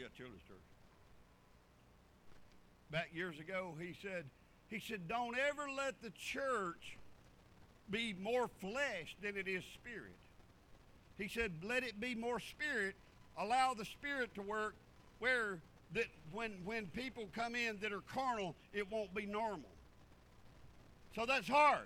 Yeah, Children's Church. Back years ago, he said, don't ever let the church be more flesh than it is spirit. He said, let it be more spirit. Allow the spirit to work where that when people come in that are carnal, it won't be normal. So that's hard.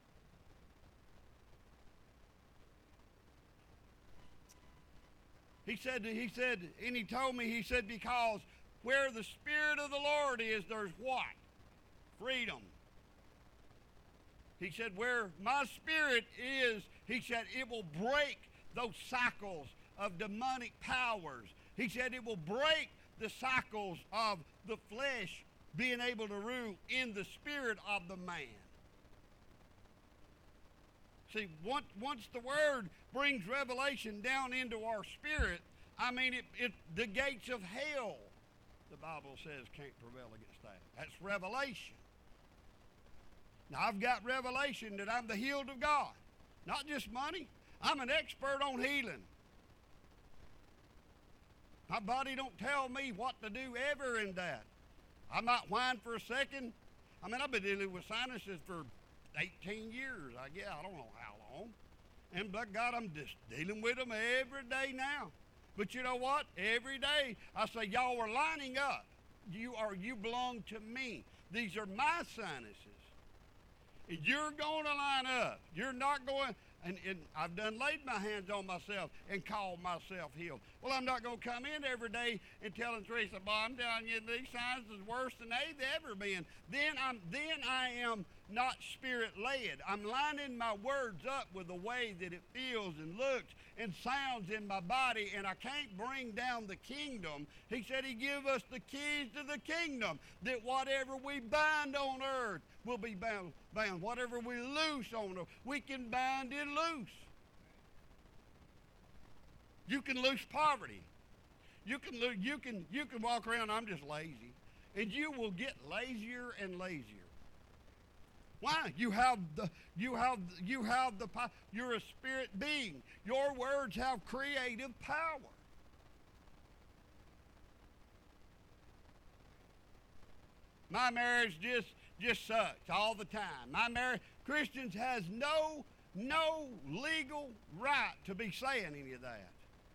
He said, and he told me, he said, because where the Spirit of the Lord is, there's what? Freedom. He said, where my spirit is, he said, it will break those cycles of demonic powers. He said, it will break the cycles of the flesh being able to rule in the spirit of the man. See, once the Word brings revelation down into our spirit, I mean, the gates of hell, the Bible says, can't prevail against that. That's revelation. Now, I've got revelation that I'm the healed of God. Not just money. I'm an expert on healing. My body don't tell me what to do ever in that. I might whine for a second. I mean, I've been dealing with sinuses for 18 years, I guess. I don't know how long. And but God, I'm just dealing with them every day now. But you know what? Every day I say, y'all are lining up. You belong to me. These are my sinuses. And you're going to line up. You're not going, and I've done laid my hands on myself and called myself healed. Well, I'm not going to come in every day and telling Teresa, boy, I'm telling you, these signs is worse than they've ever been. Then I am not spirit-led. I'm lining my words up with the way that it feels and looks and sounds in my body, and I can't bring down the kingdom. He said he give us the keys to the kingdom, that whatever we bind on earth will be bound. Whatever we loose on earth, we can bind and loose. You can loose poverty. You can walk around, I'm just lazy. And you will get lazier and lazier. Why? You're a spirit being. Your words have creative power. My marriage just sucks all the time. Christians has no legal right to be saying any of that.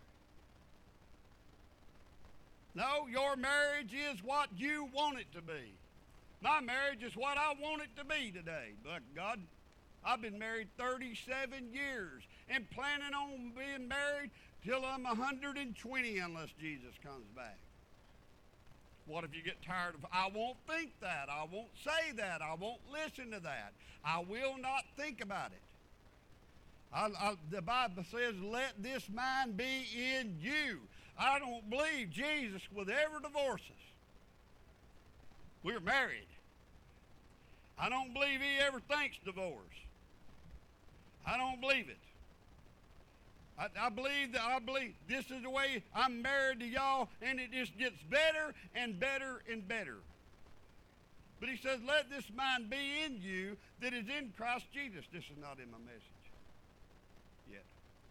No, your marriage is what you want it to be. My marriage is what I want it to be today. But God, I've been married 37 years and planning on being married till I'm 120 unless Jesus comes back. What if you get tired of, I won't think that, I won't say that, I won't listen to that. I will not think about it. The Bible says, let this mind be in you. I don't believe Jesus will ever divorce us. We're married. I don't believe he ever thinks divorce. I don't believe it. I believe this is the way I'm married to y'all, and it just gets better and better and better. But he says, let this mind be in you that is in Christ Jesus. This is not in my message yet.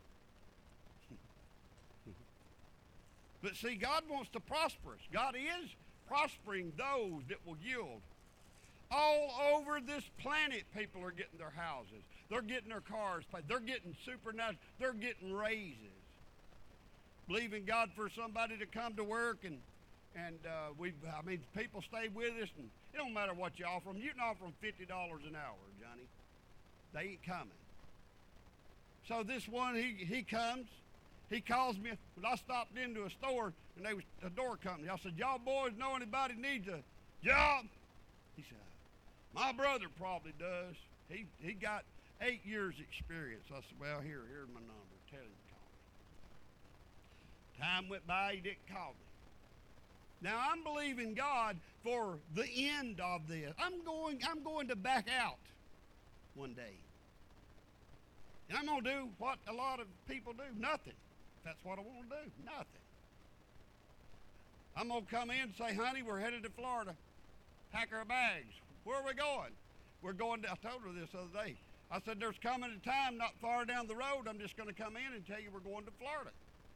But see, God wants to prosper us. God is prospering those that will yield. All over this planet, people are getting their houses. They're getting their cars paid. They're getting supernatural. They're getting raises. Believing God for somebody to come to work and people stay with us, and it don't matter what you offer them. You can offer them $50 an hour, Johnny. They ain't coming. So this one, he comes. He calls me. When I stopped into a store, and they was a door company. I said, y'all boys know anybody needs a job? He said, my brother probably does. He got 8 years experience. I said, well, here's my number. Tell him to call me. Time went by, he didn't call me. Now I'm believing God for the end of this. I'm going to back out one day. And I'm going to do what a lot of people do, nothing. That's what I want to do, nothing. I'm going to come in and say, honey, we're headed to Florida. Pack our bags. Where are we going? We're going to, I told her this the other day. I said, there's coming a time not far down the road, I'm just going to come in and tell you we're going to Florida.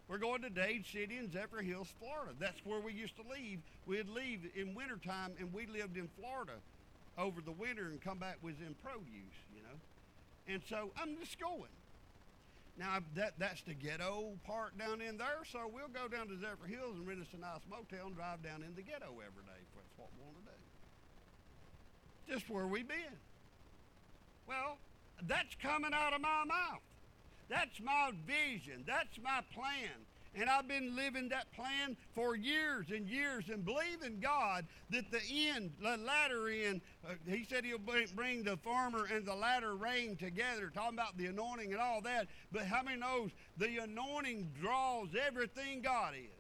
We're going to Dade City in Zephyrhills, Florida. That's where we used to leave. We'd leave in wintertime, and we lived in Florida over the winter and come back was in produce, you know. And so I'm just going. Now, that's the ghetto part down in there, so we'll go down to Zephyrhills and rent us a nice motel and drive down in the ghetto every day if that's what we want to do. Just where we been. Well, that's coming out of my mouth. That's my vision. That's my plan. And I've been living that plan for years and years and believing God that the latter end, he said he'll bring the former and the latter rain together, talking about the anointing and all that. But how many knows the anointing draws everything God is?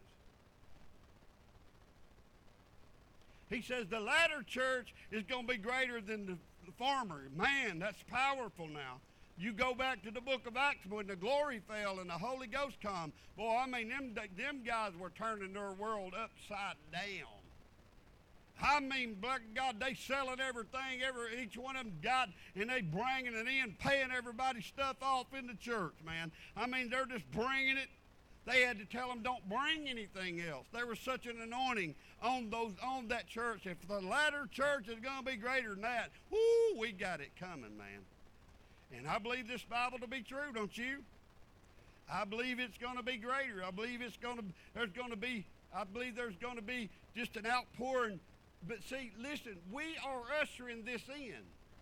He says the latter church is going to be greater than the former. Man, that's powerful now. You go back to the book of Acts when the glory fell and the Holy Ghost come. Boy, I mean, them guys were turning their world upside down. I mean, black God, they selling everything, each one of them got, and they bringing it in, paying everybody's stuff off in the church, man. I mean, they're just bringing it. They had to tell them, don't bring anything else. There was such an anointing on that church. If the latter church is going to be greater than that, whoo, we got it coming, man. And I believe this Bible to be true, don't you? I believe it's going to be greater. I believe there's going to be just an outpouring. But see, listen, we are ushering this in.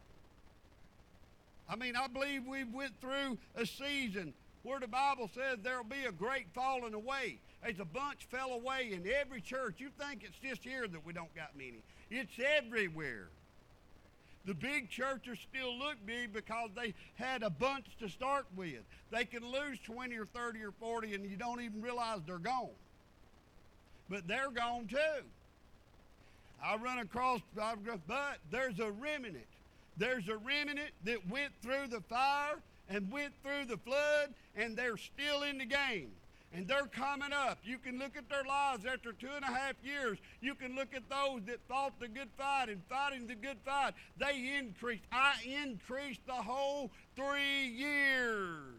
I mean, I believe we went through a season where the Bible says there'll be a great falling away. There's a bunch fell away in every church. You think it's just here that we don't got many. It's everywhere. The big churches still look big because they had a bunch to start with. They can lose 20 or 30 or 40 and you don't even realize they're gone. But they're gone too. But there's a remnant. There's a remnant that went through the fire and went through the flood, and they're still in the game. And they're coming up. You can look at their lives after 2.5 years. You can look at those that fought the good fight and fighting the good fight. They increased. I increased the whole 3 years.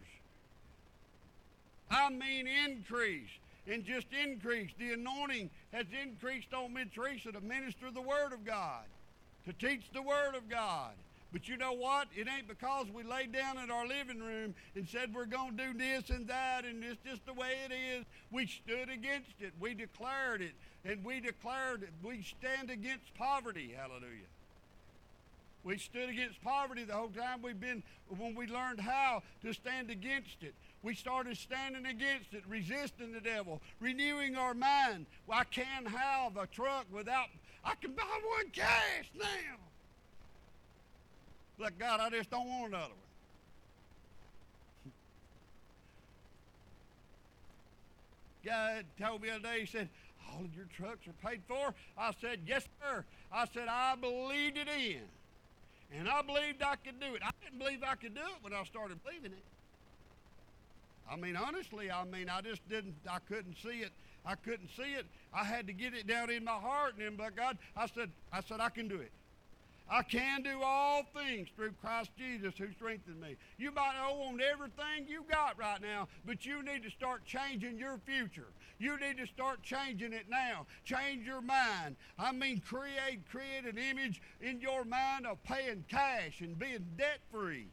I mean increased. And just increased. The anointing has increased on Miss Teresa to minister the Word of God, to teach the Word of God. But you know what? It ain't because we laid down in our living room and said we're going to do this and that and it's just the way it is. We stood against it. We declared it. And we declared it. We stand against poverty. Hallelujah. We stood against poverty the whole time when we learned how to stand against it. We started standing against it, resisting the devil, renewing our mind. Well, I can't have a truck I can buy one cash now. Like, God, I just don't want another one. God told me the other day, he said, all of your trucks are paid for? I said, yes, sir. I said, I believed it in. And I believed I could do it. I didn't believe I could do it when I started believing it. I mean, honestly, I couldn't see it. I couldn't see it. I had to get it down in my heart. And then, but God, I said, I can do it. I can do all things through Christ Jesus who strengthens me. You might own everything you got right now, but you need to start changing your future. You need to start changing it now. Change your mind. I mean, create an image in your mind of paying cash and being debt-free.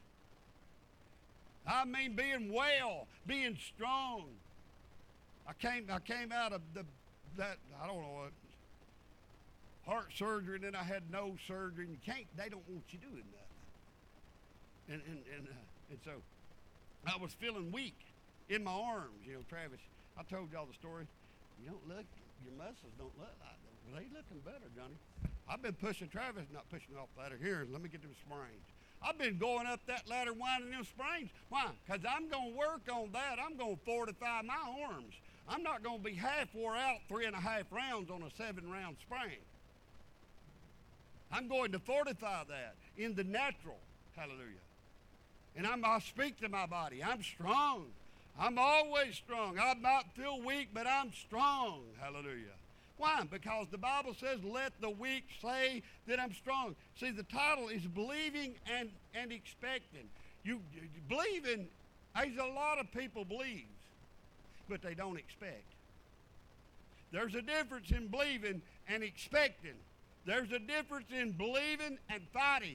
I mean, being well, being strong. I came out of that, I don't know, heart surgery, and then I had nose surgery, and they don't want you doing nothing. And so I was feeling weak in my arms, Travis. I told y'all the story. You don't look, your muscles don't look like them. Well, they looking better, Johnny. I've been pushing Travis, not pushing off the ladder. Here, let me get them sprains. I've been going up that ladder winding them sprains. Why? Because I'm going to work on that. I'm going to fortify my arms. I'm not going to be half wore out 3.5 rounds on a 7-round sprain. I'm going to fortify that in the natural. Hallelujah. And I speak to my body. I'm strong. I'm always strong. I might feel weak, but I'm strong. Hallelujah. Why? Because the Bible says, let the weak say that I'm strong. See, the title is believing and expecting. You believing, there's a lot of people believe. but they don't expect. There's a difference in believing and expecting. There's a difference in believing and fighting.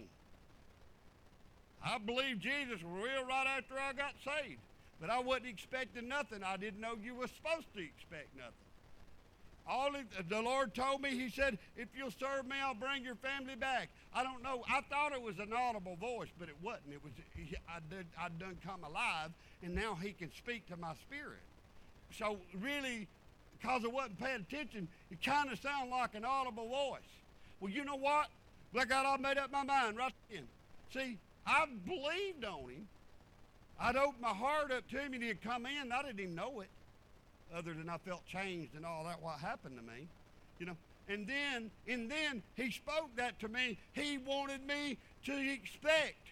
I believed Jesus was real right after I got saved, but I wasn't expecting nothing. I didn't know you were supposed to expect nothing. The Lord told me, He said, if you'll serve me, I'll bring your family back. I don't know. I thought it was an audible voice, but it wasn't. It was I'd done come alive, and now He can speak to my spirit. So really, because I wasn't paying attention, it kind of sounded like an audible voice. Well, you know what? Look, I made up my mind right then. See, I believed on Him. I'd opened my heart up to Him, and He'd come in. I didn't even know it, other than I felt changed and all that, what happened to me, you know. And then He spoke that to me. He wanted me to expect.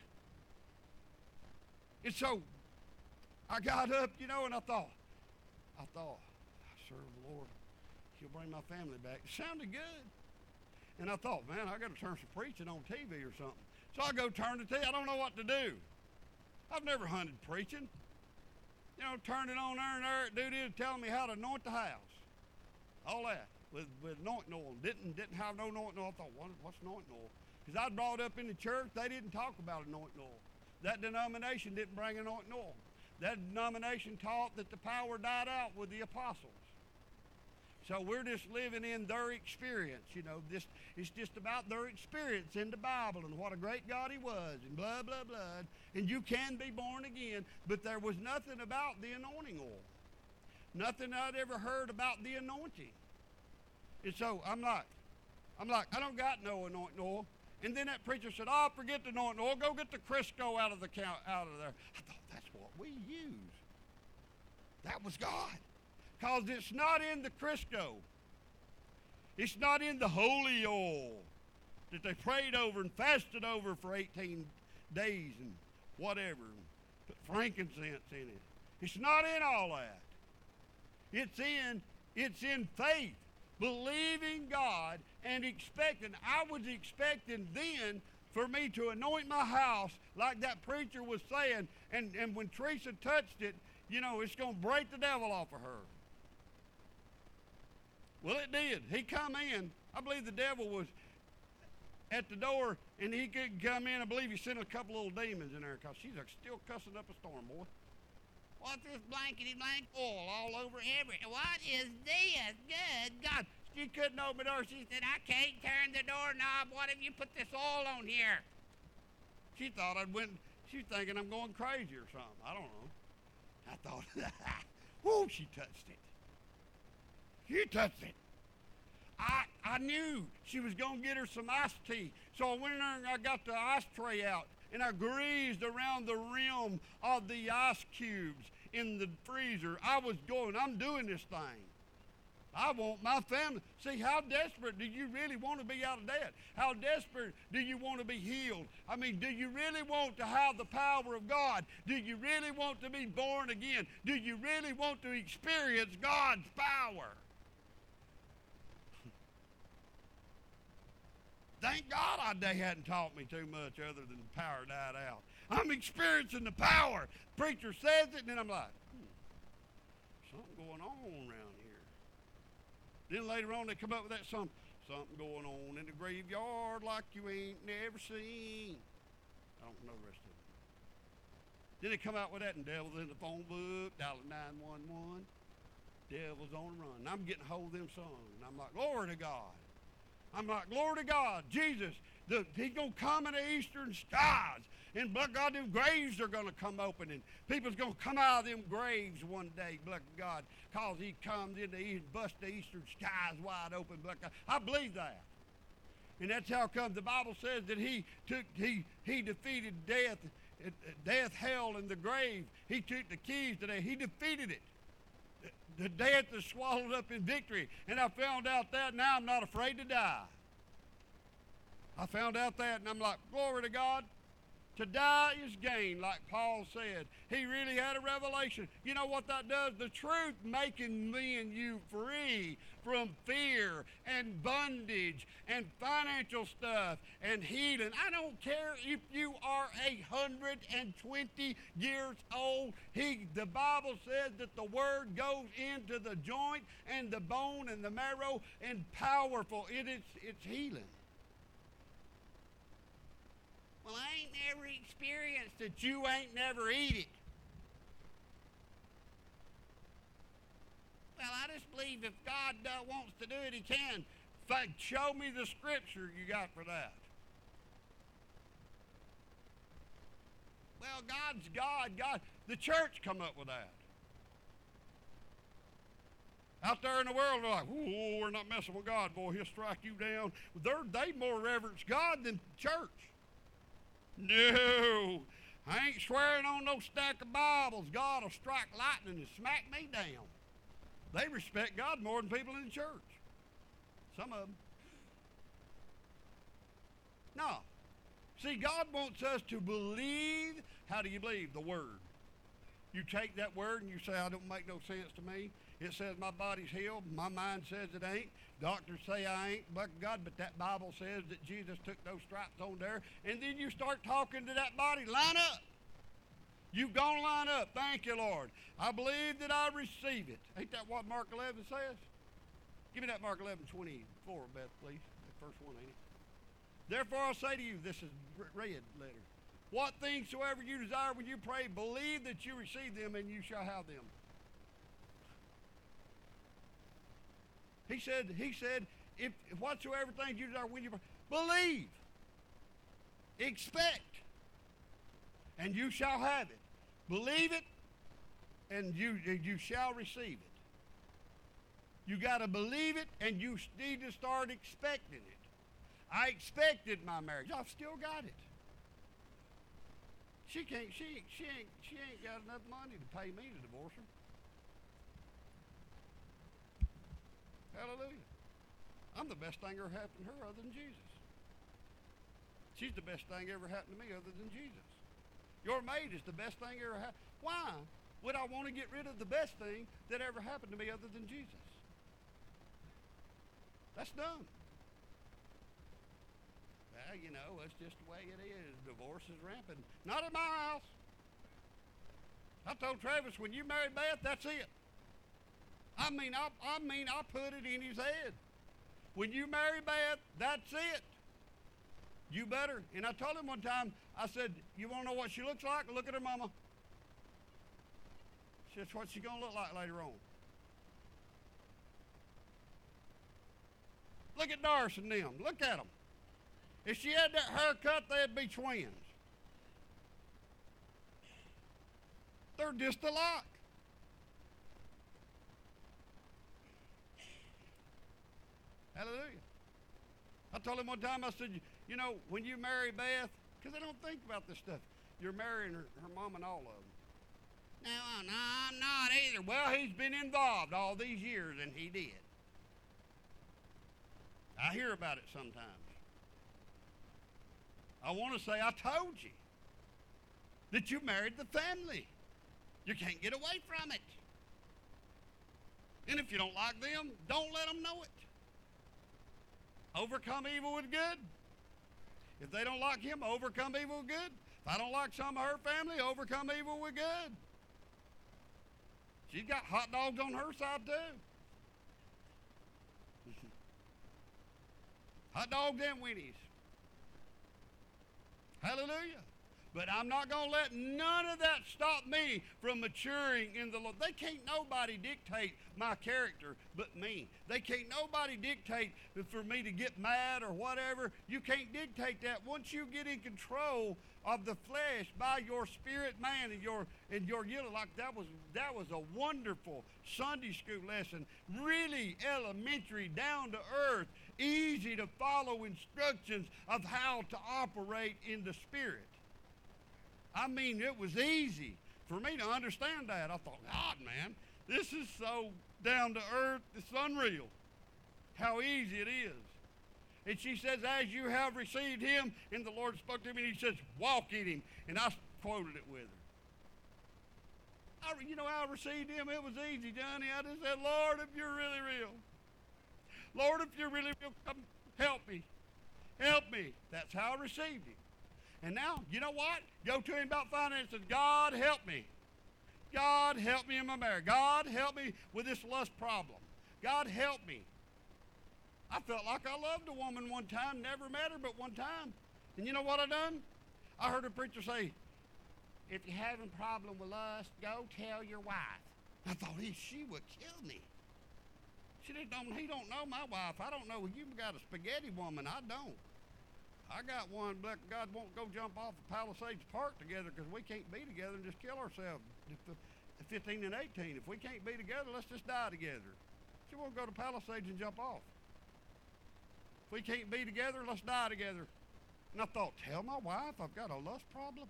And so I got up, you know, and I thought, I serve the Lord. He'll bring my family back. It sounded good. And I thought, man, I got to turn some preaching on TV or something. So I go turn the TV. I don't know what to do. I've never hunted preaching. You know, turn it on there and there. Dude is telling me how to anoint the house. All that with anointing oil. Didn't have no anointing oil. I thought, what's anointing oil? Because I brought up in the church, they didn't talk about anointing oil. That denomination didn't bring anointing oil. That denomination taught that the power died out with the apostles. So we're just living in their experience, you know. It's just about their experience in the Bible and what a great God He was and blah, blah, blah. And you can be born again, but there was nothing about the anointing oil. Nothing I'd ever heard about the anointing. And so I'm like, I don't got no anointing oil. And then that preacher said, oh, forget the anointing oil. Go get the Crisco out of there. I thought, that's what we use. That was God. Because it's not in the Crisco. It's not in the holy oil that they prayed over and fasted over for 18 days and whatever, and put frankincense in it. It's not in all that. It's in faith, believing God and expecting. I was expecting then for me to anoint my house like that preacher was saying, and when Teresa touched it, you know, it's going to break the devil off of her. Well, it did. He come in. I believe the devil was at the door, and he couldn't come in. I believe he sent a couple little demons in there because she's still cussing up a storm, boy. What's this blankety blank oil all over everywhere? What is this? Good God. She couldn't open the door. She said, I can't turn the doorknob. What have you put this oil on here? She thought she's thinking I'm going crazy or something. I don't know. I thought, whoo, she touched it. She touched it. I knew she was going to get her some iced tea. So I went in there and I got the ice tray out, and I greased around the rim of the ice cubes in the freezer. I'm doing this thing. I want my family. See, how desperate do you really want to be out of debt? How desperate do you want to be healed? I mean, do you really want to have the power of God? Do you really want to be born again? Do you really want to experience God's power? Thank God they hadn't taught me too much other than the power died out. I'm experiencing the power. Preacher says it, and then I'm like, something going on around here. Then later on they come up with that something going on in the graveyard like you ain't never seen. I don't know the rest of it. Then they come out with that, and devil's in the phone book, dialing 911. Devil's on the run. And I'm getting a hold of them songs, and I'm like, glory to God. I'm like, glory to God, Jesus, He's going to come in the eastern skies. And, bless God, them graves are going to come open. And people's going to come out of them graves one day, bless God, because He comes in the east, bust the eastern skies wide open, bless God. I believe that. And that's how come the Bible says that He defeated death, hell, and the grave. He took the keys to that. He defeated it. The death is swallowed up in victory. And I found out that. Now I'm not afraid to die. I found out that, and I'm like, glory to God. To die is gain, like Paul said. He really had a revelation. You know what that does? The truth making me and you free from fear and bondage and financial stuff and healing. I don't care if you are 120 years old. The Bible says that the word goes into the joint and the bone and the marrow and powerful. It's healing. Well, I ain't never experienced it. You ain't never eat it. Well, I just believe if God wants to do it, He can. In fact, show me the scripture you got for that. Well, God's God. The church come up with that. Out there in the world, they're like, "Oh, we're not messing with God, boy. He'll strike you down." They more reverence God than church. No, I ain't swearing on no stack of Bibles. God will strike lightning and smack me down. They respect God more than people in the church. Some of them. No. See, God wants us to believe. How do you believe? The Word. You take that word and you say, "I don't make no sense to me. It says my body's healed. My mind says it ain't. Doctors say I ain't. But God, but that Bible says that Jesus took those stripes on there." And then you start talking to that body. Line up. You've gone line up. Thank you, Lord. I believe that I receive it. Ain't that what Mark 11 says? Give me that Mark 11:24, Beth, please. The first one, ain't it? "Therefore I say to you," this is red letter, "what things soever you desire when you pray, believe that you receive them and you shall have them." He said, if whatsoever things you desire when you pray, believe, expect, and you shall have it. Believe it, and you shall receive it. You got to believe it, and you need to start expecting it. I expected my marriage. I've still got it. She ain't got enough money to pay me to divorce her. Hallelujah. I'm the best thing ever happened to her other than Jesus. She's the best thing ever happened to me other than Jesus. Your maid is the best thing ever happened. Why would I want to get rid of the best thing that ever happened to me other than Jesus? That's dumb. Well, you know, that's just the way it is. Divorce is rampant. Not in my house. I told Travis, when you marry Beth, that's it. I mean, I put it in his head. When you marry Beth, that's it. You better. And I told him one time, I said, "You want to know what she looks like? Look at her mama." That's what she's going to look like later on. Look at Doris and them. Look at them. If she had that haircut, they'd be twins. They're just alike. Hallelujah. I told him one time, I said, "You know, when you marry Beth," because they don't think about this stuff, "you're marrying her mom and all of them." No, I'm not either. Well, he's been involved all these years, and he did. I hear about it sometimes. I want to say, I told you that you married the family. You can't get away from it. And if you don't like them, don't let them know it. Overcome evil with good. If they don't like him, overcome evil with good. If I don't like some of her family, overcome evil with good. She's got hot dogs on her side too. Hot dogs and Winnie's. Hallelujah. But I'm not going to let none of that stop me from maturing in the Lord. They can't nobody dictate my character but me. They can't nobody dictate for me to get mad or whatever. You can't dictate that. Once you get in control of the flesh by your spirit man and your like that was a wonderful Sunday school lesson. Really elementary, down to earth, easy to follow instructions of how to operate in the spirit. I mean, it was easy for me to understand that. I thought, God, man, this is so down to earth, it's unreal how easy it is. And she says, as you have received him, and the Lord spoke to me, and he says, walk in him. And I quoted it with her. You know how I received him? It was easy, Johnny. I just said, Lord, if you're really real. Lord, if you're really real, come help me. Help me. That's how I received him. And now, you know what? Go to him about finances. God, help me. God, help me in my marriage. God, help me with this lust problem. God, help me. I felt like I loved a woman one time, never met her but one time. And you know what I done? I heard a preacher say, if you're having a problem with lust, go tell your wife. I thought, she would kill me. He don't know my wife. I don't know. You've got a spaghetti woman. I don't. I got one, but God won't go jump off of Palisades Park together because we can't be together and just kill ourselves. 15 and 18. If we can't be together, let's just die together. She won't go to Palisades and jump off. If we can't be together, let's die together. And I thought, tell my wife I've got a lust problem.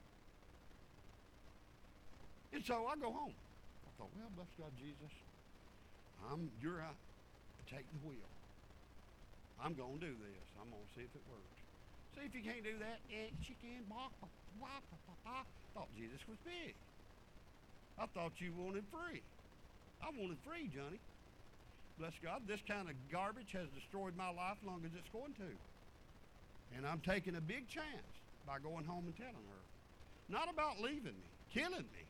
And so I go home. I thought, well, bless God, Jesus. You're out. Take the wheel. I'm going to do this. I'm going to see if it works. See if you can't do that. She can. Thought Jesus was big. I thought you wanted free. I wanted free, Johnny. Bless God, this kind of garbage has destroyed my life long as it's going to. And I'm taking a big chance by going home and telling her. Not about leaving me, killing me.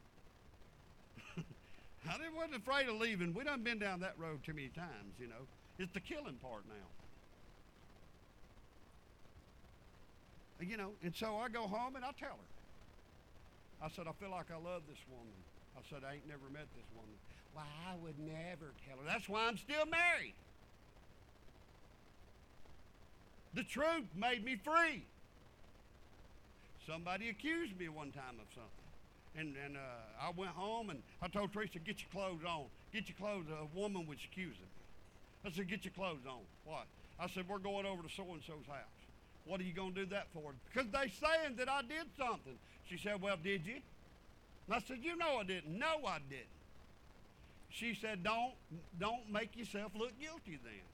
I wasn't afraid of leaving. We done been down that road too many times, you know. It's the killing part now. You know, and so I go home and I tell her. I said, I feel like I love this woman. I said, I ain't never met this woman. Well, I would never tell her. That's why I'm still married. The truth made me free. Somebody accused me one time of something. And I went home and I told Teresa, get your clothes on. Get your clothes on. A woman was accusing me. I said, get your clothes on. What? I said, we're going over to so-and-so's house. What are you going to do that for? Because they saying that I did something. She said, well, did you? And I said, you know I didn't. No, I didn't. She said, don't make yourself look guilty then.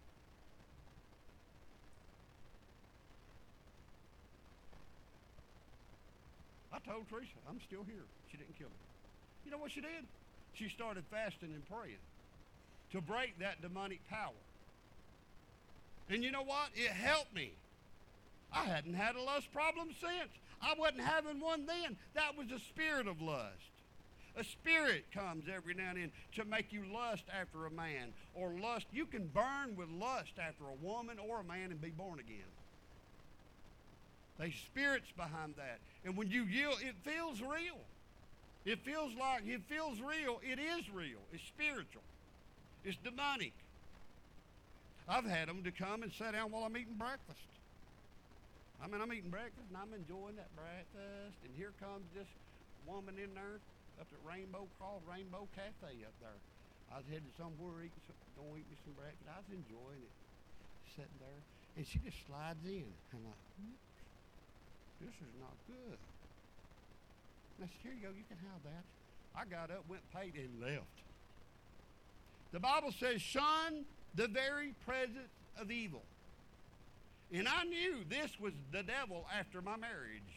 I told Teresa, I'm still here. She didn't kill me. You know what she did? She started fasting and praying to break that demonic power. And you know what? It helped me. I hadn't had a lust problem since. I wasn't having one then. That was a spirit of lust. A spirit comes every now and then to make you lust after a man or lust. You can burn with lust after a woman or a man and be born again. There's spirits behind that. And when you yield, it feels real. It feels real. It is real. It's spiritual. It's demonic. I've had them to come and sit down while I'm eating breakfast. I'm eating breakfast, and I'm enjoying that breakfast, and here comes this woman in there up at Rainbow Cafe up there. I was headed somewhere going to eat me some breakfast. I was enjoying it, sitting there, and she just slides in. I'm like, this is not good. And I said, here you go, you can have that. I got up, went, paid, and left. The Bible says, shun the very presence of evil. And I knew this was the devil after my marriage.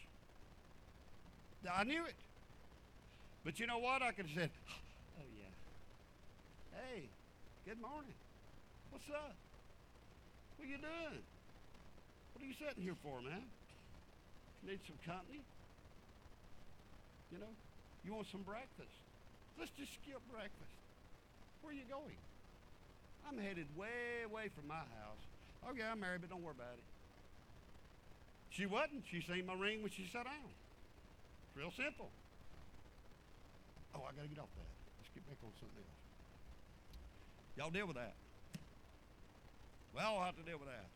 I knew it. But you know what? I could have said, oh, yeah. Hey, good morning. What's up? What are you doing? What are you sitting here for, man? Need some company? You know, you want some breakfast? Let's just skip breakfast. Where are you going? I'm headed way away from my house. Oh, yeah, I'm married, but don't worry about it. She wasn't. She seen my ring when she sat down. It's real simple. Oh, I got to get off that. Let's get back on something else. Y'all deal with that. Well, I'll have to deal with that.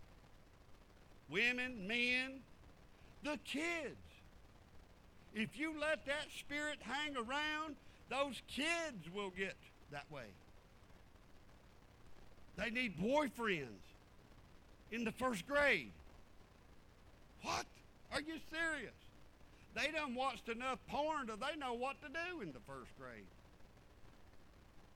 Women, men, the kids. If you let that spirit hang around, those kids will get that way. They need boyfriends in the first grade. What? Are you serious? They done watched enough porn that they know what to do in the first grade.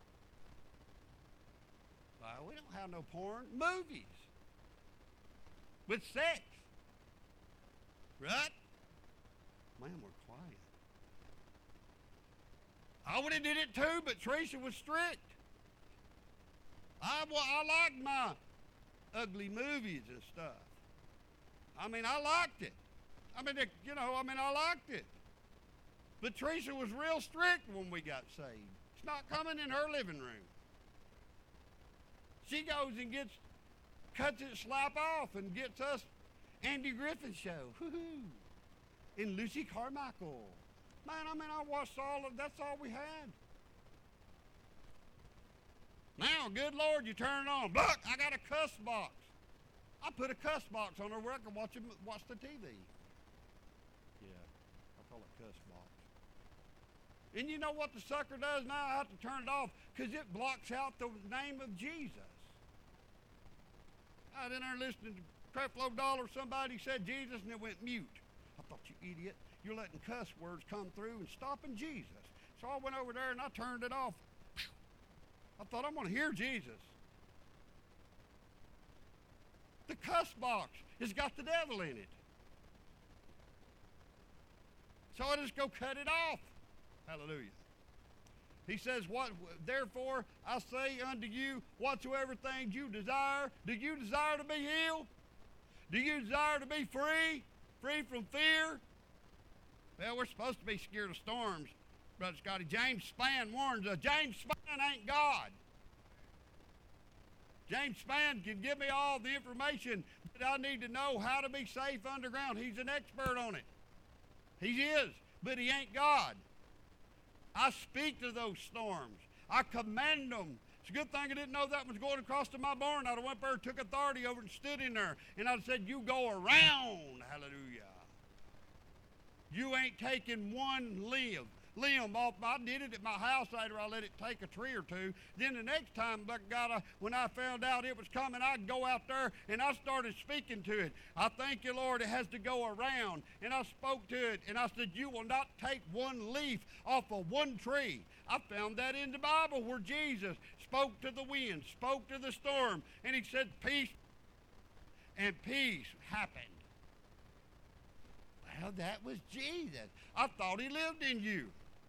We don't have no porn. Movies. with sex. Right? Man, we're quiet. I would have did it too, but Teresa was strict. I liked my ugly movies and stuff. I mean, I liked it. I liked it. But Teresa was real strict when we got saved. It's not coming in her living room. She goes and cuts it slap off and gets us Andy Griffith Show. Woo-hoo. And Lucy Carmichael. Man, I watched that's all we had. Now, good Lord, you turn it on. Look, I got a cuss box. I put a cuss box on her where I can watch the TV. Yeah, I call it cuss box. And you know what the sucker does now? I have to turn it off because it blocks out the name of Jesus. I was in there listening to Creflo Dollar. Somebody said Jesus and it went mute. I thought, you idiot, you're letting cuss words come through and stopping Jesus. So I went over there and I turned it off. I thought, I'm going to hear Jesus. The cuss box has got the devil in it. So I just go cut it off. Hallelujah. He says, therefore I say unto you, whatsoever things you desire. Do you desire to be healed? Do you desire to be free? Free from fear? Well, we're supposed to be scared of storms, Brother Scotty. James Spann warns us. James Spann ain't God. James Spann can give me all the information that I need to know how to be safe underground. He's an expert on it. He is, but he ain't God. I speak to those storms. I command them. It's a good thing I didn't know that was going across to my barn. I'd have went there, took authority over and stood in there. And I'd said, you go around. Hallelujah. You ain't taking one limb off. I did it at my house later. I let it take a tree or two. Then the next time, when I found out it was coming, I'd go out there and I started speaking to it. I thank you, Lord, it has to go around. And I spoke to it and I said, you will not take one leaf off of one tree. I found that in the Bible where Jesus spoke to the wind, spoke to the storm, and he said, peace, and peace happened. Well, that was Jesus. I thought he lived in you.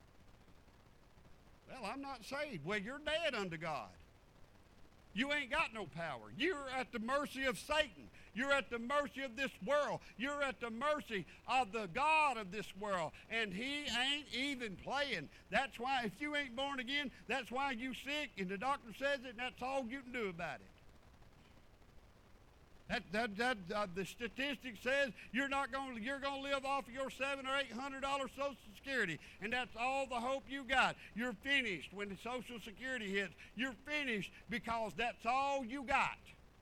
Well, I'm not saved. Well, you're dead unto God. You ain't got no power. You're at the mercy of Satan. You're at the mercy of this world. You're at the mercy of the God of this world. And he ain't even playing. That's why, if you ain't born again, that's why you sick, and the doctor says it, and that's all you can do about it. The statistic says you're going to live off of your $700 or $800 Social Security, and that's all the hope you got. You're finished when the Social Security hits. You're finished because that's all you got.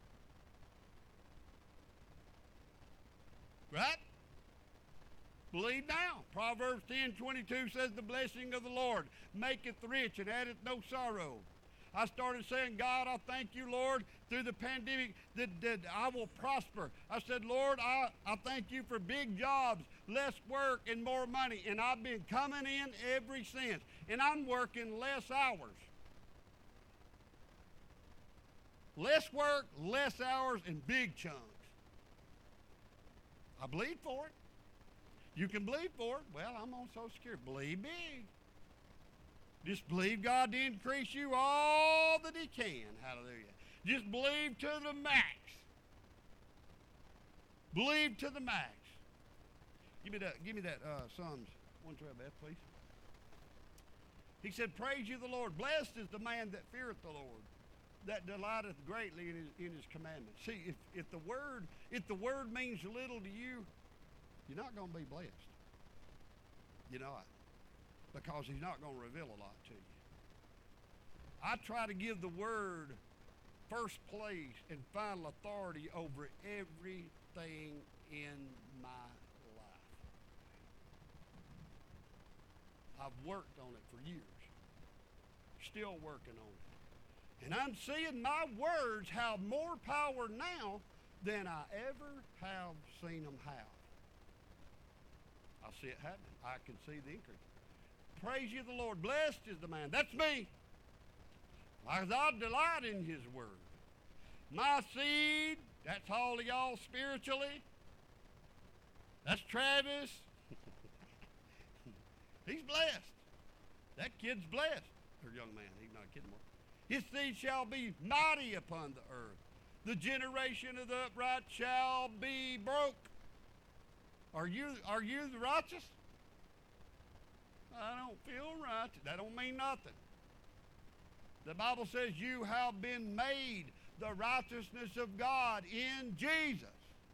Right? Believe now. Proverbs 10:22 says, the blessing of the Lord maketh rich and addeth no sorrow. I started saying, God, I thank you, Lord, through the pandemic that I will prosper. I said, Lord, I thank you for big jobs, less work, and more money. And I've been coming in ever since. And I'm working less hours. Less work, less hours, and big chunks. I believe for it. You can believe for it. Well, I'm on Social Security. Believe big. Just believe God to increase you all that he can. Hallelujah. Just believe to the max. Believe to the max. Give me that Psalms 112, please. He said, praise you the Lord. Blessed is the man that feareth the Lord, that delighteth greatly in his commandments. See, if the word means little to you, you're not going to be blessed. You're not. Because he's not going to reveal a lot to you. I try to give the word first place and final authority over everything in my life. I've worked on it for years. Still working on it. And I'm seeing my words have more power now than I ever have seen them have. I see it happening. I can see the increase. Praise you the Lord. Blessed is the man. That's me. Because I delight in his word. My seed, that's all of y'all spiritually. That's Travis. He's blessed. That kid's blessed. Or young man, he's not a kid anymore. His seed shall be mighty upon the earth. The generation of the upright shall be broke. Are you the righteous? I don't feel righteous. That don't mean nothing. The Bible says you have been made the righteousness of God in Jesus.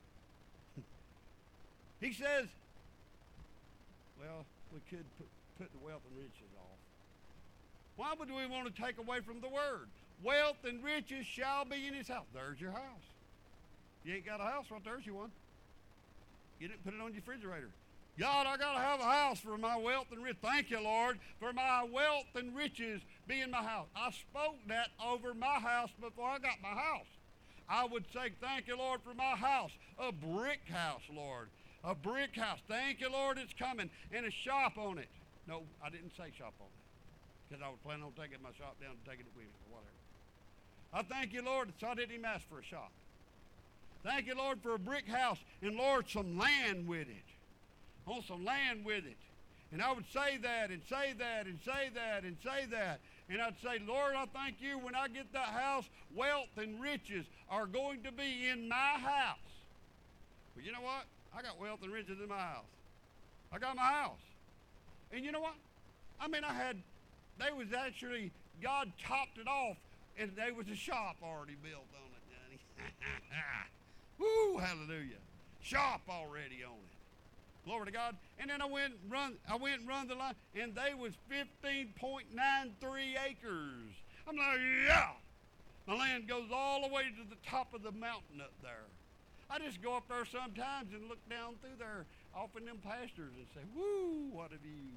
He says, well, we could put the wealth and riches off. Why would we want to take away from the word? Wealth and riches shall be in his house. There's your house. You ain't got a house, right there's your one. You didn't put it on your refrigerator. God, I got to have a house for my wealth and riches. Thank you, Lord, for my wealth and riches being my house. I spoke that over my house before I got my house. I would say, thank you, Lord, for my house, a brick house, Lord, a brick house. Thank you, Lord, it's coming, and a shop on it. No, I didn't say shop on it, because I was planning on taking my shop down and taking it with me or whatever. I thank you, Lord, so I didn't even ask for a shop. Thank you, Lord, for a brick house, and Lord, some land with it. On some land with it. And I would say that and say that and say that and say that. And I'd say, Lord, I thank you when I get that house, wealth and riches are going to be in my house. Well, you know what? I got wealth and riches in my house. I got my house. And you know what? I mean, they was actually, God topped it off, and there was a shop already built on it, Johnny. Woo, hallelujah. Shop already on it. Glory to God. And then I went and run the line, and they was 15.93 acres. I'm like, yeah. The land goes all the way to the top of the mountain up there. I just go up there sometimes and look down through there off in them pastures and say, woo, what a view.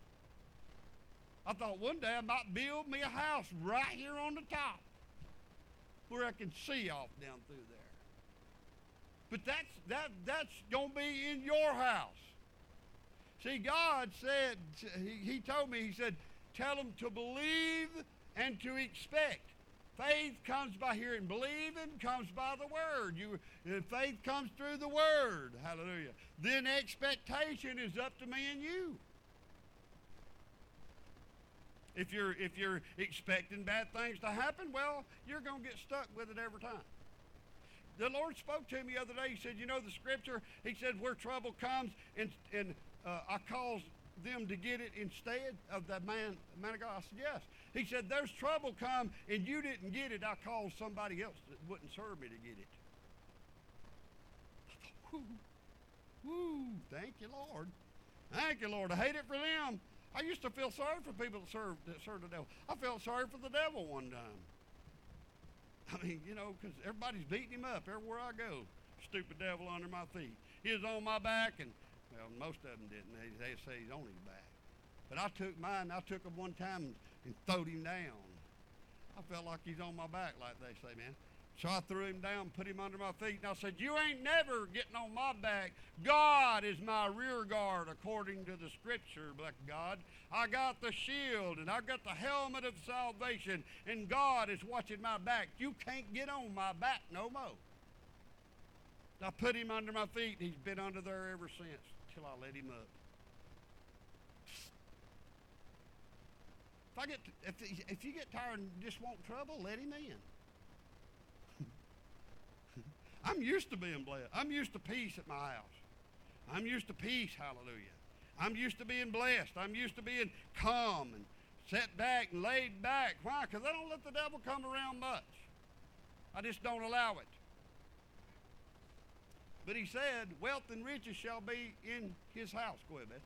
I thought one day I might build me a house right here on the top where I can see off down through there. But that's going to be in your house. See, God said, he told me, he said, tell them to believe and to expect. Faith comes by hearing. Believing comes by the word. Faith comes through the word. Hallelujah. Then expectation is up to me and you. If you're expecting bad things to happen, well, you're going to get stuck with it every time. The Lord spoke to me the other day. He said, you know the scripture? He said, where trouble comes, and I cause them to get it instead of the man of God. I said, yes. He said, there's trouble come, and you didn't get it. I called somebody else that wouldn't serve me to get it. I thought, whoo, thank you, Lord. Thank you, Lord. I hate it for them. I used to feel sorry for people that serve the devil. I felt sorry for the devil one time. I mean, you know, because everybody's beating him up everywhere I go. Stupid devil under my feet. He was on my back, and, well, most of them didn't. They say he's on his back. But I took mine. I took him one time and throwed him down. I felt like he's on my back, like they say, man. So I threw him down, put him under my feet, and I said, you ain't never getting on my back. God is my rear guard, according to the scripture, black God. I got the shield, and I got the helmet of salvation, and God is watching my back. You can't get on my back no more. I put him under my feet, and he's been under there ever since, till I let him up. If you get tired and just want trouble, let him in. I'm used to being blessed. I'm used to peace at my house. I'm used to peace, hallelujah. I'm used to being blessed. I'm used to being calm and set back and laid back. Why? Because I don't let the devil come around much. I just don't allow it. But he said, wealth and riches shall be in his house. Go ahead, Beth.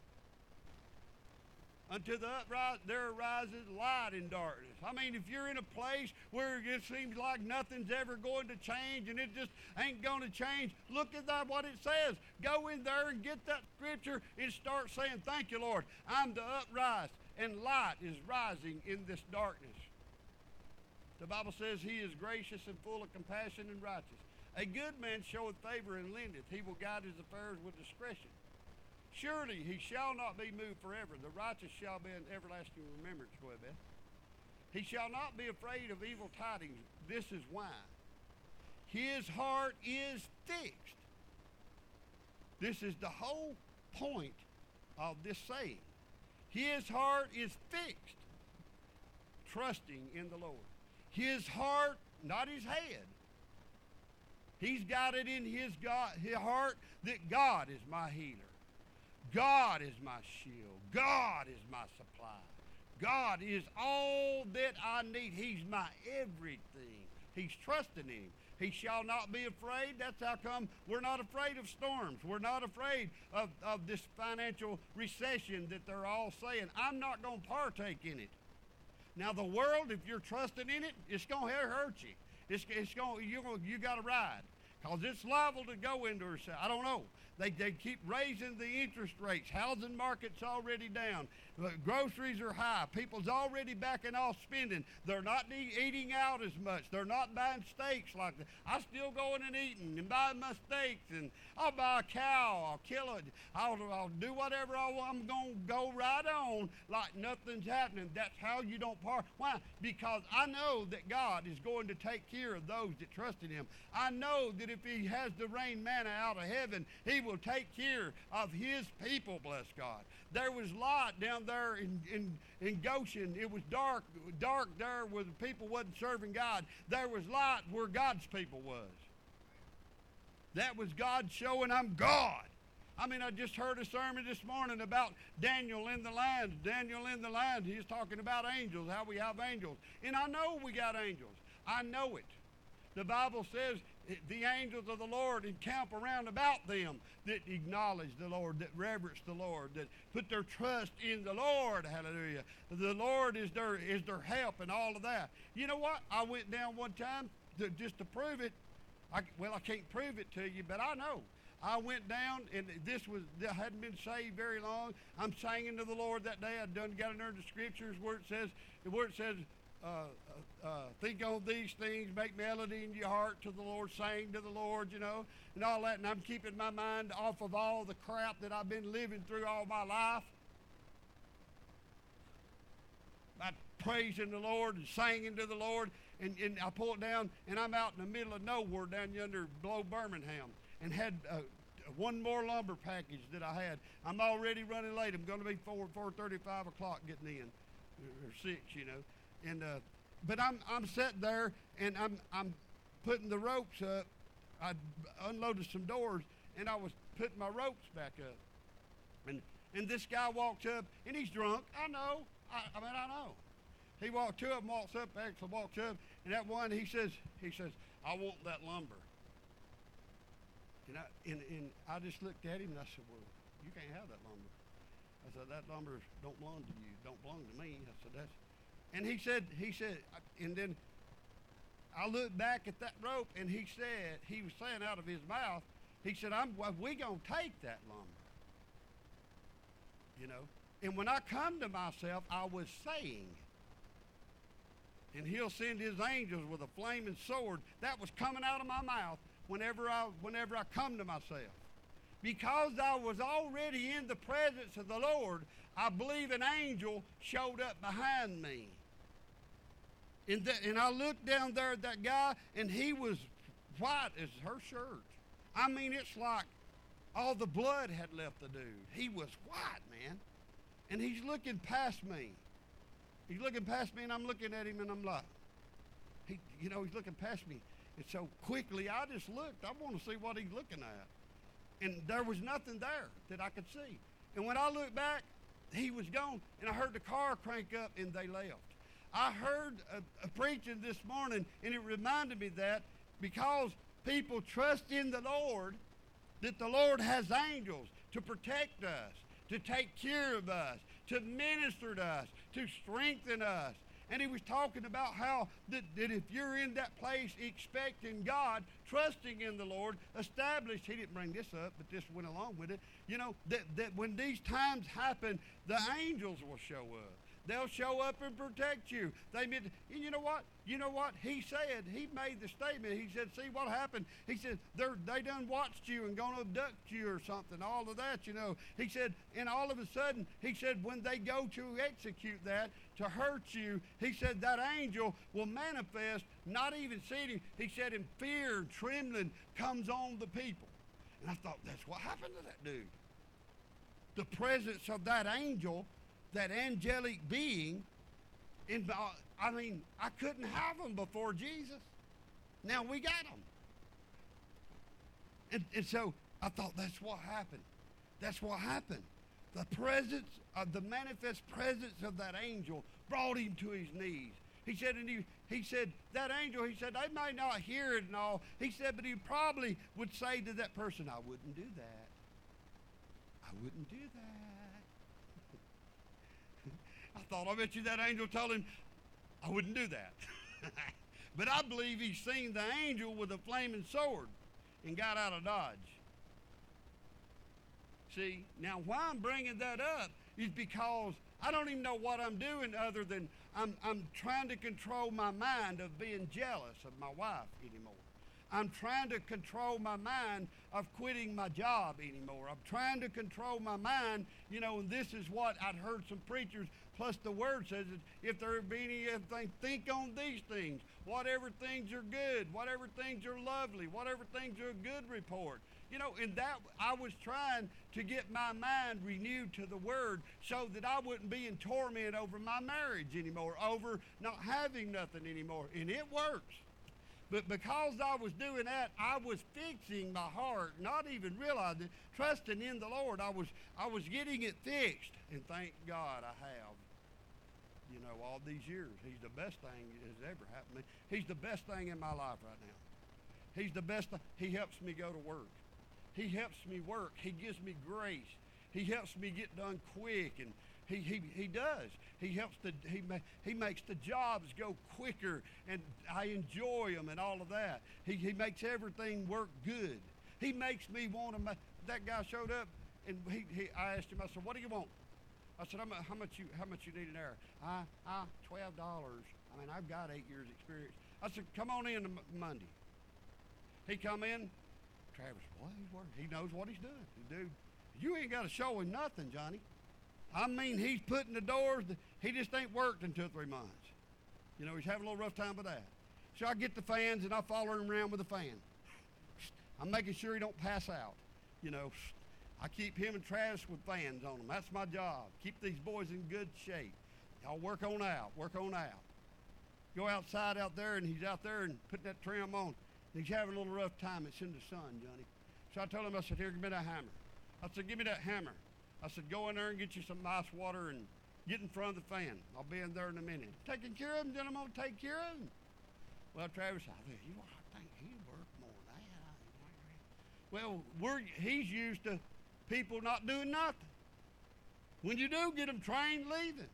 Unto the upright there arises light in darkness. I mean, if you're in a place where it seems like nothing's ever going to change and it just ain't going to change, look at that, what it says. Go in there and get that scripture and start saying, thank you, Lord. I'm the uprise, and light is rising in this darkness. The Bible says he is gracious and full of compassion and righteous. A good man showeth favor and lendeth. He will guide his affairs with discretion. Surely he shall not be moved forever. The righteous shall be in everlasting remembrance. Go ahead, Beth. He shall not be afraid of evil tidings. This is why. His heart is fixed. This is the whole point of this saying. His heart is fixed, trusting in the Lord. His heart, not his head. He's got it in his heart that God is my healer. God is my shield. God is my supply. God is all that I need. He's my everything. He's trusting in him. He shall not be afraid. That's how come we're not afraid of storms. We're not afraid of this financial recession that they're all saying. I'm not going to partake in it. Now the world, if you're trusting in it, it's going to hurt you. You got to ride, because it's liable to go into a recession. I don't know. They keep raising the interest rates. Housing market's already down. Groceries are high. People's already backing off spending. They're not eating out as much. They're not buying steaks like that. I still going and eating and buying my steaks, and I'll buy a cow. I'll kill it. I'll do whatever I want. I'm going to go right on like nothing's happening. That's how you don't part. Why? Because I know that God is going to take care of those that trust in him. I know that if he has to rain manna out of heaven, he will take care of his people, bless God. There was light down there in Goshen. It was dark there where the people wasn't serving God. There was light where God's people was. That was God showing I'm God. I mean, I just heard a sermon this morning about Daniel in the lions. Daniel in the lions, he was talking about angels, how we have angels. And I know we got angels. I know it. The Bible says the angels of the Lord encamp around about them that acknowledge the Lord, that reverence the Lord, that put their trust in the Lord. Hallelujah. The Lord is their help and all of that. You know what? I went down one time just to prove it. I can't prove it to you, but I know. I went down, and I hadn't been saved very long. I'm singing to the Lord that day. I'd got to learn the scriptures where it says, think on these things, make melody in your heart to the Lord, sing to the Lord, and all that. And I'm keeping my mind off of all the crap that I've been living through all my life. By praising the Lord and singing to the Lord. And I pull it down, and I'm out in the middle of nowhere down yonder below Birmingham, and had one more lumber package that I had. I'm already running late. I'm going to be 4:30, 5 o'clock getting in, or 6, And but I'm sitting there, and I'm putting the ropes up. I unloaded some doors, and I was putting my ropes back up. And this guy walks up, and he's drunk. I know. I know. He walks up, actually walks up, and that one, he says, I want that lumber. And I just looked at him, and I said, well, you can't have that lumber. I said, that lumber don't belong to you, don't belong to me. I said, that's... And he said, and then I looked back at that rope, and he was saying out of his mouth, he said, we going to take that lumber. And when I come to myself, I was saying, and he'll send his angels with a flaming sword. That was coming out of my mouth whenever I come to myself. Because I was already in the presence of the Lord, I believe an angel showed up behind me. And I looked down there at that guy, and he was white as her shirt. I mean, it's like all the blood had left the dude. He was white, man. And he's looking past me. He's looking past me, and I'm looking at him, and I'm like, he's looking past me. And so quickly, I just looked. I want to see what he's looking at. And there was nothing there that I could see. And when I looked back, he was gone, and I heard the car crank up, and they left. I heard a preaching this morning, and it reminded me that because people trust in the Lord, that the Lord has angels to protect us, to take care of us, to minister to us, to strengthen us. And he was talking about how that if you're in that place expecting God, trusting in the Lord, established, he didn't bring this up, but this went along with it, that when these times happen, the angels will show up. They'll show up and protect you. And you know what? He said, he made the statement. He said, see what happened? He said, they done watched you and gonna abduct you or something, all of that, He said, and all of a sudden, he said, when they go to execute that, to hurt you, he said that angel will manifest, not even seeing him. He said, in fear and trembling comes on the people. And I thought, that's what happened to that dude. The presence of that angel, that angelic being, I couldn't have them before Jesus. Now we got them. And so I thought, that's what happened. That's what happened. The presence of the manifest presence of that angel brought him to his knees. He said, that angel, he said, they might not hear it and all. He said, but he probably would say to that person, I wouldn't do that. I wouldn't do that. I bet you that angel told him, I wouldn't do that. But I believe he seen the angel with a flaming sword and got out of Dodge. See, now why I'm bringing that up is because I don't even know what I'm doing other than I'm trying to control my mind of being jealous of my wife anymore. I'm trying to control my mind of quitting my job anymore. I'm trying to control my mind, and this is what I'd heard some preachers, plus the word says, if there be anything, think on these things. Whatever things are good, whatever things are lovely, whatever things are a good report. In that I was trying to get my mind renewed to the word so that I wouldn't be in torment over my marriage anymore, over not having nothing anymore. And it works. But because I was doing that, I was fixing my heart, not even realizing, trusting in the Lord. I was getting it fixed. And thank God I have. All these years. He's the best thing that has ever happened to me. He's the best thing in my life right now. He's the best. He helps me go to work. He helps me work. He gives me grace. He helps me get done quick, and he does. He makes the jobs go quicker, and I enjoy them and all of that. He makes everything work good. He makes me want to. That guy showed up, and I asked him. I said, "What do you want?" I said, "How much you need an hour?" $12. I've got 8 years experience. I said, "Come on in Monday." He come in. Travis, boy, he's working. He knows what he's doing. Dude, you ain't got to show him nothing, Johnny. He's putting the doors. He just ain't worked in 2 or 3 months. He's having a little rough time with that. So I get the fans, and I follow him around with a fan. I'm making sure he don't pass out. I keep him and Travis with fans on them. That's my job. Keep these boys in good shape. Y'all work on out. Go outside out there, and he's out there and putting that trim on. He's having a little rough time. It's in the sun, Johnny. So I told him, I said, "Here, give me that hammer." I said, "Give me that hammer." I said, "Go in there and get you some ice water and get in front of the fan. I'll be in there in a minute." Taking care of him, then I'm going to take care of him. Well, Travis, I think he worked more than that. Well, he's used to people not doing nothing. When you do get them trained, leaving.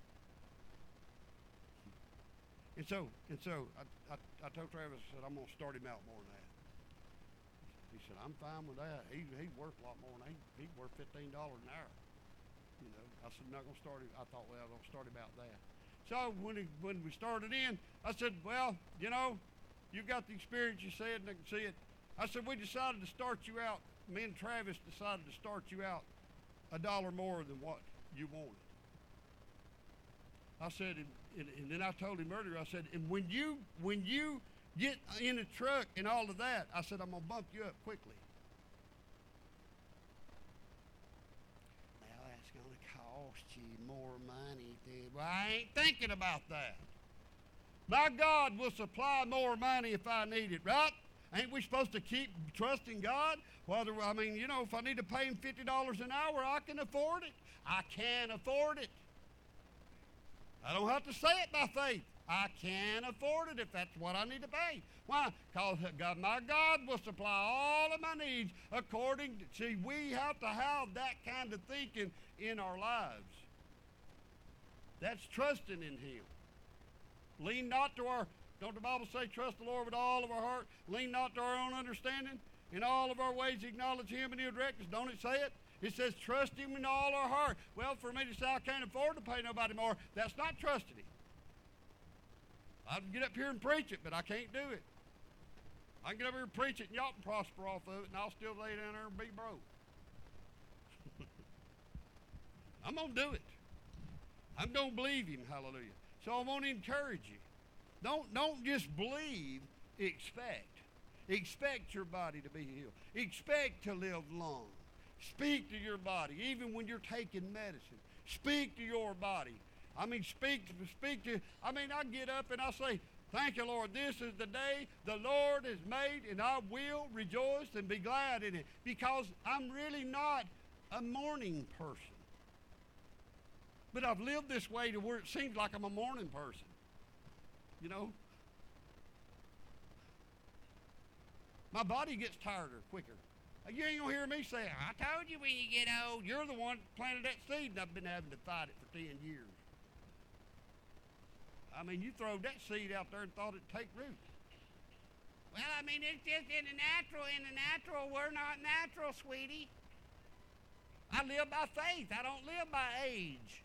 And so I told Travis, I said, I'm going to start him out more than that. He said, I'm fine with that. He's worth a lot more than that. He's worth $15 an hour. I said, I'm not going to start him. I thought, well, I'll start about that. So when we started in, I said, well, you've got the experience, you said, and I can see it. I said, we decided to start you out. Me and Travis decided to start you out $1 more than what you wanted. I said, and then I told him earlier, I said, and when you get in a truck and all of that, I said, I'm going to bump you up quickly. Now that's going to cost you more money, dude. Well, I ain't thinking about that. My God will supply more money if I need it, right? Ain't we supposed to keep trusting God? If I need to pay him $50 an hour, I can afford it. I can afford it. I don't have to say it by faith. I can afford it if that's what I need to pay. Why? Because my God will supply all of my needs according to... See, we have to have that kind of thinking in our lives. That's trusting in him. Lean not to our... Don't the Bible say, trust the Lord with all of our heart? Lean not to our own understanding. In all of our ways acknowledge him and he'll direct us. Don't it say it? It says, trust him in all our heart. Well, for me to say I can't afford to pay nobody more, that's not trusting him. I can get up here and preach it, but I can't do it. I can get up here and preach it, and y'all can prosper off of it, and I'll still lay down there and be broke. I'm going to do it. I'm going to believe him, hallelujah. So I want to encourage you. Don't just believe, expect. Expect your body to be healed. Expect to live long. Speak to your body, even when you're taking medicine. Speak to your body. I get up and I say, thank you, Lord. This is the day the Lord has made, and I will rejoice and be glad in it, because I'm really not a morning person. But I've lived this way to where it seems like I'm a morning person. You know? My body gets tireder quicker. You ain't going to hear me say, I told you when you get old. You're the one that planted that seed, and I've been having to fight it for 10 years. I mean, you throw that seed out there and thought it'd take root. Well, I mean, it's just in the natural. In the natural, we're not natural, sweetie. I live by faith. I don't live by age.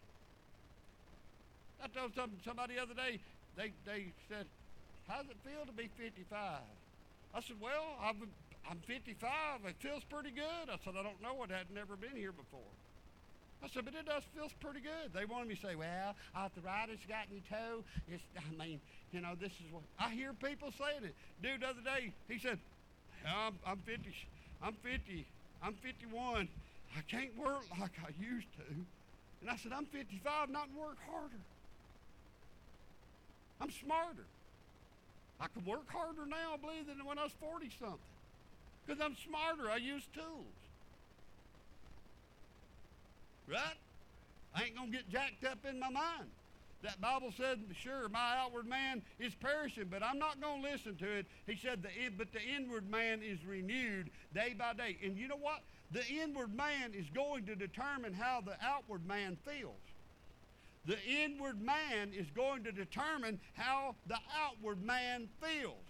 I told somebody the other day, they said, how does it feel to be 55? I said, well, I'm 55. It feels pretty good. I said, I don't know. I had never been here before. I said, but it does feel pretty good. They wanted me to say, well, arthritis got in your toe. This is what I hear people saying it. Dude, the other day, he said, I'm 50. I'm 51. I can't work like I used to. And I said, I'm 55, not work harder. I'm smarter. I can work harder now, I believe, than when I was 40-something. Because I'm smarter. I use tools. Right? I ain't going to get jacked up in my mind. That Bible said, sure, my outward man is perishing, but I'm not going to listen to it. He said, but the inward man is renewed day by day. And you know what? The inward man is going to determine how the outward man feels. The inward man is going to determine how the outward man feels.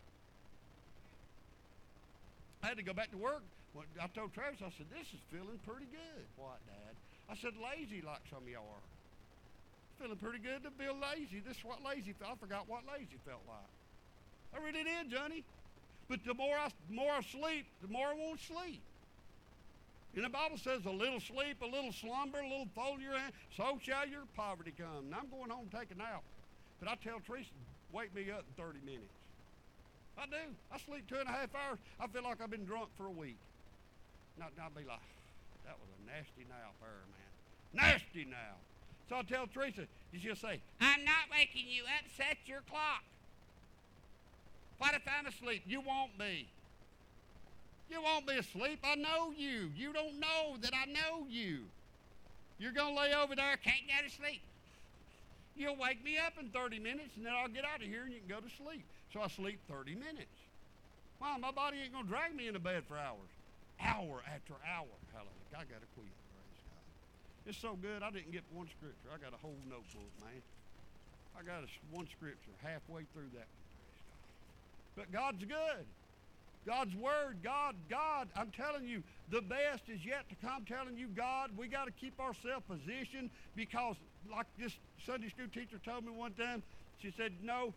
I had to go back to work. I told Travis, I said, this is feeling pretty good. What, Dad? I said, lazy like some of y'all are. Feeling pretty good to feel lazy. This is what lazy felt. I forgot what lazy felt like. I really did, Johnny. But the more I sleep, the more I won't sleep. And the Bible says a little sleep, a little slumber, a little fold in your hand, so shall your poverty come. And I'm going home and take a nap. But I tell Teresa, wake me up in 30 minutes. I do. I sleep 2.5 hours. I feel like I've been drunk for a week. I'll be like, that was a nasty nap there, man. Nasty nap. So I'll tell Teresa, she'll say, I'm not waking you up. Set your clock. What if I'm asleep? You won't be. You won't be asleep. I know you. You don't know that I know you. You're going to lay over there, can't go to sleep. You'll wake me up in 30 minutes, and then I'll get out of here, and you can go to sleep. So I sleep 30 minutes. Why? My body ain't going to drag me into bed for hours. Hour after hour. Hallelujah. I got to quit. Praise God. It's so good, I didn't get one scripture. I got a whole notebook, man. I got one scripture halfway through that one. Praise God. But God's good. God's word, God, I'm telling you, the best is yet to come. I'm telling you, God, we got to keep ourselves positioned, because like this Sunday school teacher told me one time, she said,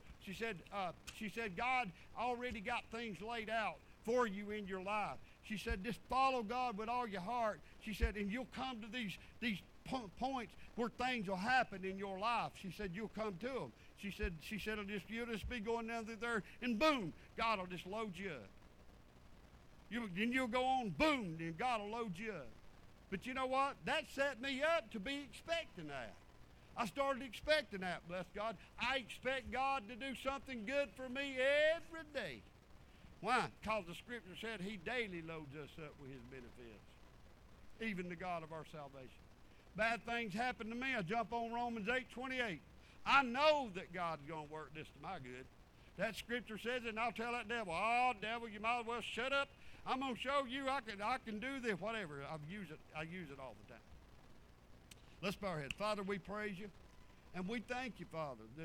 God already got things laid out for you in your life. She said, just follow God with all your heart. She said, and you'll come to these points where things will happen in your life. She said, you'll come to them. She said, you'll just be going down through there, and boom, God will just load you up. Then you'll go on, boom, and God will load you up. But you know what? That set me up to be expecting that. I started expecting that, bless God. I expect God to do something good for me every day. Why? Because the scripture said he daily loads us up with his benefits, even the God of our salvation. Bad things happen to me, I jump on Romans 8:28. I know that God's going to work this to my good. That scripture says it, and I'll tell that devil, oh, devil, you might as well shut up. I'm going to show you I can do this, whatever. I use it all the time. Let's bow our heads. Father, we praise you, and we thank you, Father,